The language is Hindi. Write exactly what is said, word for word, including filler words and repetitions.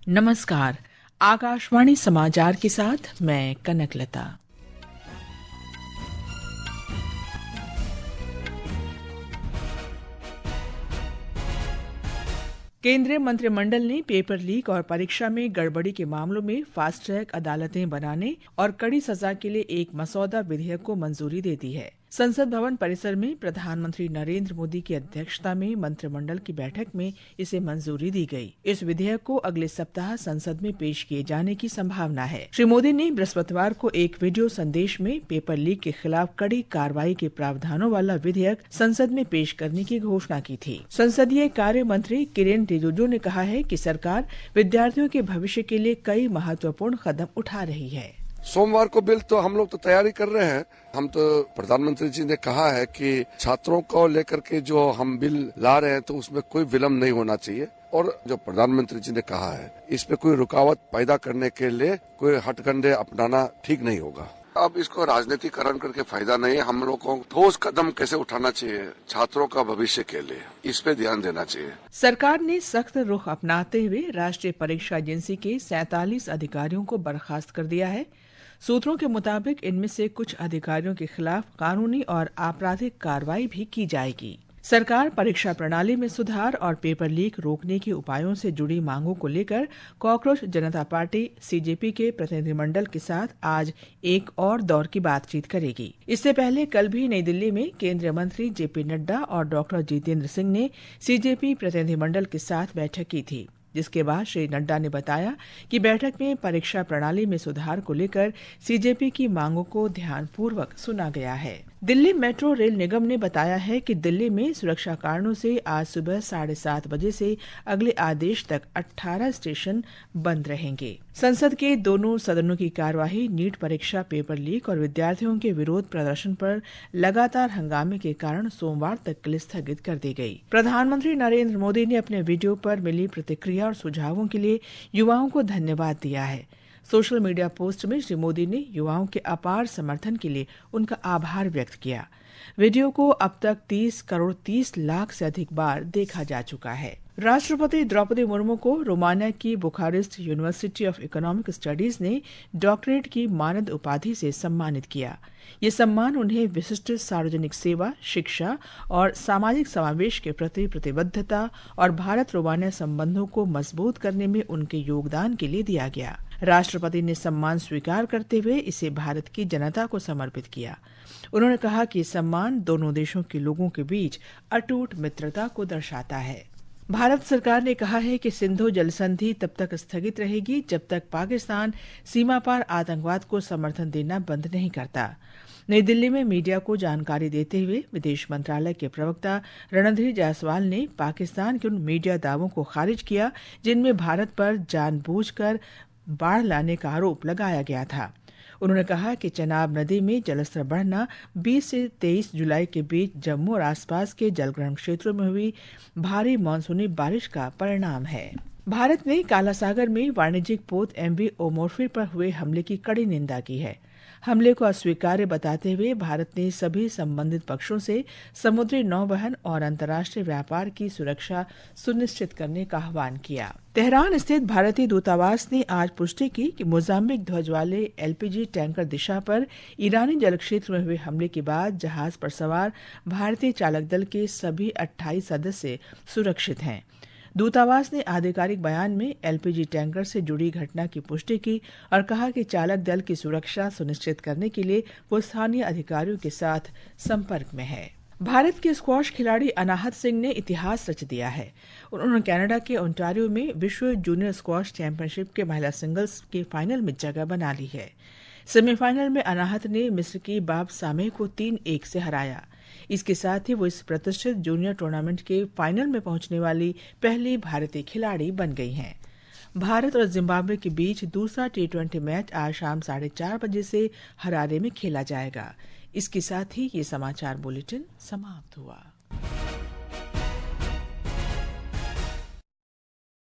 नमस्कार। आकाशवाणी समाचार के साथ मैं कनकलता। केंद्रीय मंत्रिमंडल ने पेपर लीक और परीक्षा में गड़बड़ी के मामलों में फास्ट ट्रैक अदालतें बनाने और कड़ी सजा के लिए एक मसौदा विधेयक को मंजूरी दे दी है। संसद भवन परिसर में प्रधानमंत्री नरेंद्र मोदी की अध्यक्षता में मंत्रिमंडल की बैठक में इसे मंजूरी दी गई। इस विधेयक को अगले सप्ताह संसद में पेश किए जाने की संभावना है। श्री मोदी ने बृहस्पतिवार को एक वीडियो संदेश में पेपर लीक के खिलाफ कड़ी कार्रवाई के प्रावधानों वाला विधेयक संसद में पेश करने की घोषणा की थी। संसदीय कार्य मंत्री किरेन रिजिजू ने कहा है कि सरकार विद्यार्थियों के भविष्य के लिए कई महत्वपूर्ण कदम उठा रही है। सोमवार को बिल तो हम लोग तो तैयारी कर रहे हैं। हम तो प्रधानमंत्री जी ने कहा है कि छात्रों को लेकर के जो हम बिल ला रहे हैं तो उसमें कोई विलम्ब नहीं होना चाहिए, और जो प्रधानमंत्री जी ने कहा है इसमें कोई रुकावट पैदा करने के लिए कोई हथकंडे अपनाना ठीक नहीं होगा। अब इसको राजनीतिकरण करके फायदा नहीं है। हम लोग को ठोस कदम कैसे उठाना चाहिए छात्रों का भविष्य के लिए, इस पे ध्यान देना चाहिए। सरकार ने सख्त रुख अपनाते हुए राष्ट्रीय परीक्षा एजेंसी के सैंतालीस अधिकारियों को बर्खास्त कर दिया है। सूत्रों के मुताबिक इनमें से कुछ अधिकारियों के खिलाफ कानूनी और आपराधिक कार्रवाई भी की जाएगी। सरकार परीक्षा प्रणाली में सुधार और पेपर लीक रोकने के उपायों से जुड़ी मांगों को लेकर कॉकरोच जनता पार्टी सीजेपी के प्रतिनिधिमंडल के साथ आज एक और दौर की बातचीत करेगी। इससे पहले कल भी नई दिल्ली में केंद्रीय मंत्री जेपी नड्डा और डॉक्टर जितेंद्र सिंह ने सीजेपी प्रतिनिधिमंडल के साथ बैठक की थी, जिसके बाद श्री नड्डा ने बताया कि बैठक में परीक्षा प्रणाली में सुधार को लेकर सीजेपी की मांगों को ध्यानपूर्वक सुना गया है। दिल्ली मेट्रो रेल निगम ने बताया है कि दिल्ली में सुरक्षा कारणों से आज सुबह साढ़े सात बजे से अगले आदेश तक अठारह स्टेशन बंद रहेंगे। संसद के दोनों सदनों की कार्यवाही नीट परीक्षा पेपर लीक और विद्यार्थियों के विरोध प्रदर्शन पर लगातार हंगामे के कारण सोमवार तक के लिए स्थगित कर दी गई। प्रधानमंत्री नरेंद्र मोदी ने अपने वीडियो पर मिली प्रतिक्रिया और सुझावों के लिए युवाओं को धन्यवाद दिया है। सोशल मीडिया पोस्ट में श्री मोदी ने युवाओं के अपार समर्थन के लिए उनका आभार व्यक्त किया। वीडियो को अब तक तीस करोड़ तीस लाख से अधिक बार देखा जा चुका है। राष्ट्रपति द्रौपदी मुर्मू को रोमानिया की Bucharest University of Economic Studies ने डॉक्टरेट की मानद उपाधि से सम्मानित किया। ये सम्मान उन्हें विशिष्ट सार्वजनिक सेवा, शिक्षा और सामाजिक समावेश के प्रति प्रतिबद्धता और भारत रोमानिया संबंधों को मजबूत करने में उनके योगदान के लिए दिया गया। राष्ट्रपति ने सम्मान स्वीकार करते हुए इसे भारत की जनता को समर्पित किया। उन्होंने कहा कि सम्मान दोनों देशों के लोगों के बीच अटूट मित्रता को दर्शाता है। भारत सरकार ने कहा है कि सिंधु जल संधि तब तक स्थगित रहेगी जब तक पाकिस्तान सीमा पार आतंकवाद को समर्थन देना बंद नहीं करता। नई दिल्ली में मीडिया को जानकारी देते हुए विदेश मंत्रालय के प्रवक्ता रणधीर जायसवाल ने पाकिस्तान के उन मीडिया दावों को खारिज किया जिनमें भारत पर जानबूझकर बाढ़ लाने का आरोप लगाया गया था। उन्होंने कहा कि चेनाब नदी में जलस्तर बढ़ना बीस से तेईस जुलाई के बीच जम्मू और आसपास के जलग्रहण क्षेत्रों में हुई भारी मानसूनी बारिश का परिणाम है। भारत ने काला सागर में वाणिज्यिक पोत एमवी ओमोर्फी पर हुए हमले की कड़ी निंदा की है। हमले को अस्वीकार्य बताते हुए भारत ने सभी संबंधित पक्षों से समुद्री नौवहन और अंतर्राष्ट्रीय व्यापार की सुरक्षा सुनिश्चित करने का आह्वान किया। तेहरान स्थित भारतीय दूतावास ने आज पुष्टि की कि मोजाम्बिक ध्वज वाले एलपीजी टैंकर दिशा पर ईरानी जल क्षेत्र में हुए हमले के बाद जहाज पर सवार भारतीय चालक दल के सभी अट्ठाईस सदस्य सुरक्षित हैं। दूतावास ने आधिकारिक बयान में एलपीजी टैंकर से जुड़ी घटना की पुष्टि की और कहा कि चालक दल की सुरक्षा सुनिश्चित करने के लिए वो स्थानीय अधिकारियों के साथ संपर्क में है। भारत के स्क्वॉश खिलाड़ी अनाहत सिंह ने इतिहास रच दिया है। उन्होंने कनाडा के ओंटारियो में विश्व जूनियर स्क्वॉश चैंपियनशिप के महिला सिंगल्स के फाइनल में जगह बना ली है। सेमीफाइनल में अनाहत ने मिस्र की बाब सामेह को तीन एक से हराया। इसके साथ ही वो इस प्रतिष्ठित जूनियर टूर्नामेंट के फाइनल में पहुंचने वाली पहली भारतीय खिलाड़ी बन गई हैं। भारत और जिम्बाब्वे के बीच दूसरा टी ट्वेंटी मैच आज शाम साढ़े चार बजे से हरारे में खेला जाएगा। इसके साथ ही ये समाचार बुलेटिन समाप्त हुआ।